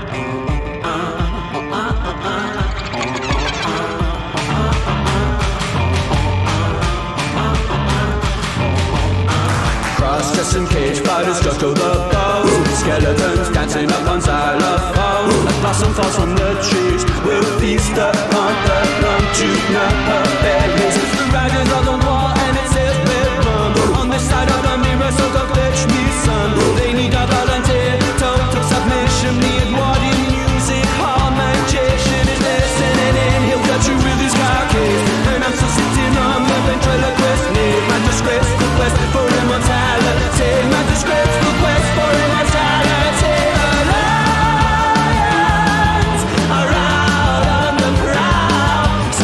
Cross-dressing cage fighters juggle the bones. Skeletons dancing up on xylophones. A blossom falls from the trees. We'll feast upon the longitudinal berries. The riders on the wall and it says red rum. On this side of the mirror, so go fetch me some. They need a volunteer, total submission. The Edwardian music hall magician is listening in. He'll cut you with his carcase. And I'm still sitting on the ventriloquist. Need my disgrace, the quest for immortality. My disgrace, the quest for immortality. Lions are out on the prowl. So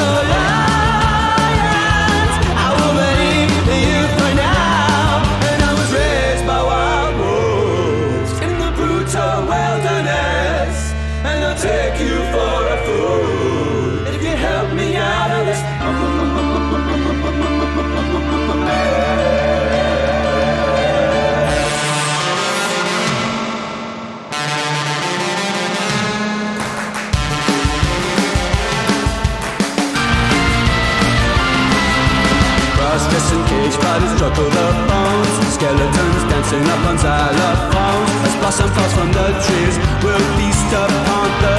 lions, I will believe you for now. And I was raised by wild wolves in the brutal wilderness. And I'll take you for a fool if you help me out of this. Cross-dressing cage fighters juggle the bones. Skeletons dancing up on xylophones. As blossom falls from the trees, we'll feast upon the